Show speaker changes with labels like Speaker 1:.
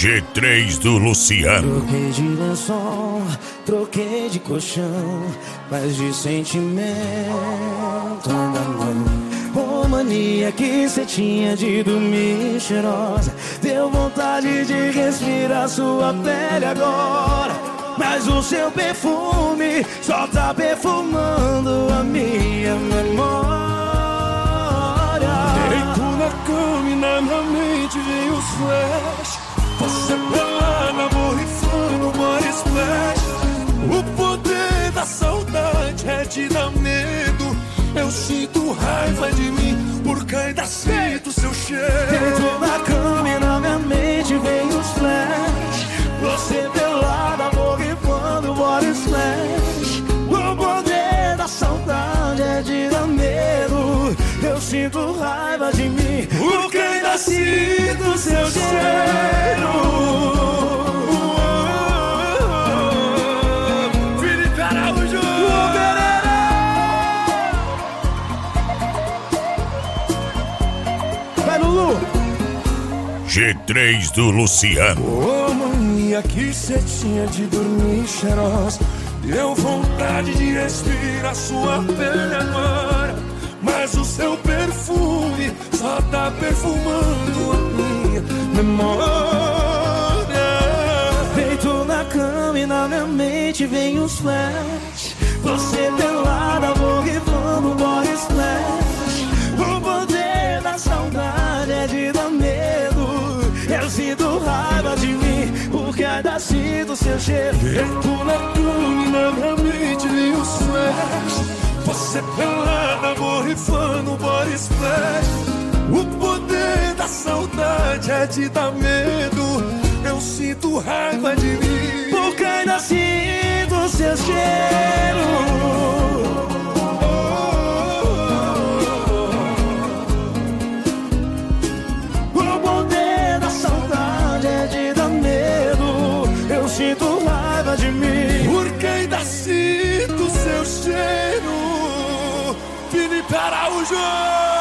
Speaker 1: G3 do Luciano.
Speaker 2: Troquei de lençol, troquei de colchão, mas de sentimento ainda não. Ô mania que cê tinha de dormir cheirosa, deu vontade de respirar sua pele agora, mas o seu perfume só tá perfumando a minha memória.
Speaker 3: Deito na cama e na minha mente vem os flash. Você pelada, borrifando, body splash. O poder da saudade é te dar medo. Eu sinto raiva de mim, porque ainda sinto seu cheiro.
Speaker 2: Deito na cama e na minha mente vem os flash. Você pelada, borrifando, body splash. O poder da saudade é te dar medo. Eu sinto raiva de mim, porque ainda sinto seu cheiro.
Speaker 3: Felipe Araújo!
Speaker 2: Vai, Lulu!
Speaker 1: G3 do Luciano.
Speaker 3: Ô mania que cê tinha de dormir cheirosa, deu vontade de respirar sua pele agora, mas o seu perfume só tá perfumando a minha memória.
Speaker 2: Deito na cama e na minha mente vem os flash. Você pelada, borrifando, body splash. O poder da saudade é de dar medo. Eu sinto raiva de mim, porque ainda sinto seu cheiro.
Speaker 3: Deito na cama e na minha mente vem os flash. Você pelada, borrifando, body splash. O poder da saudade é te dar medo. Eu sinto raiva de mim,
Speaker 2: porque ainda sinto seu cheiro. O poder da saudade é de dar medo. Eu sinto raiva de mim,
Speaker 3: porque ainda sinto seu cheiro. Felipe Araújo!